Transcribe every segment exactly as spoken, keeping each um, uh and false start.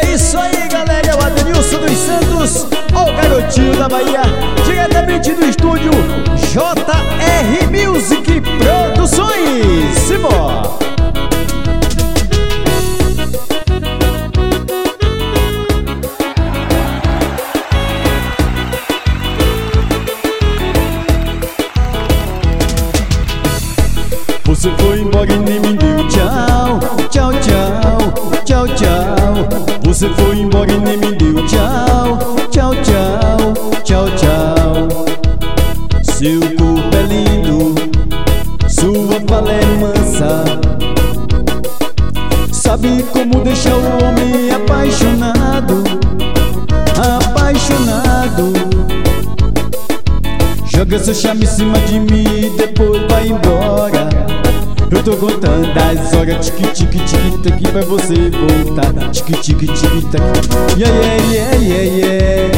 É isso aí, galera, é o Adenilson dos Santos, o garotinho da Bahia, diretamente do estúdio J R Music Produções. Simbora! Você foi embora e nem me deu tchau, tchau, tchau, tchau, tchau. Você foi embora e nem me deu tchau, tchau, tchau, tchau, tchau. Seu corpo é lindo, sua fala é mansa. Sabe como deixar o homem apaixonado, apaixonado. Joga seu charme em cima de mim e depois vai embora. Eu tô contando as horas, tique tique tique tac, pra você voltar. Tique tique tique tac, yeah yeah yeah yeah yeah.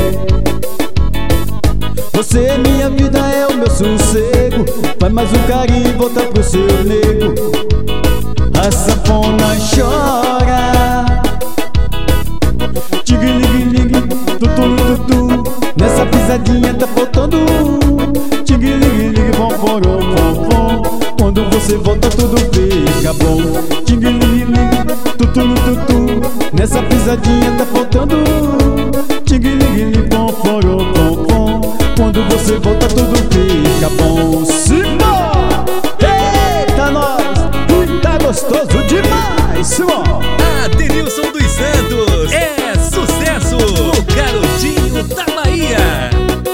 Você é minha vida, é o meu sossego. Faz mais um carinho e volta pro seu nego. A sanfona chora. Tique ligue ligue, tutu tutu. Nessa pisadinha tá faltando um. Tique ligue ligue, bom bom bom bom. Quando você volta tudo fica bom. Ting-ling-ling, tutu-tutu. Nessa pisadinha tá faltando ting-ling-ling, pom, foro, pom, pom. Quando você volta tudo fica bom. Simbora! Eita nós! Tá gostoso demais, Simão! Adenilson dos Santos é sucesso! O garotinho da Bahia!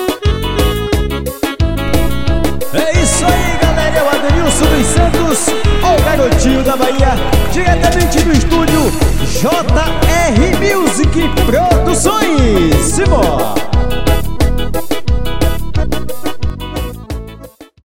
É isso aí, galera, é o Adenilson dos Santos, o garotinho da Bahia, diretamente do estúdio J R Music Produções. Simbora!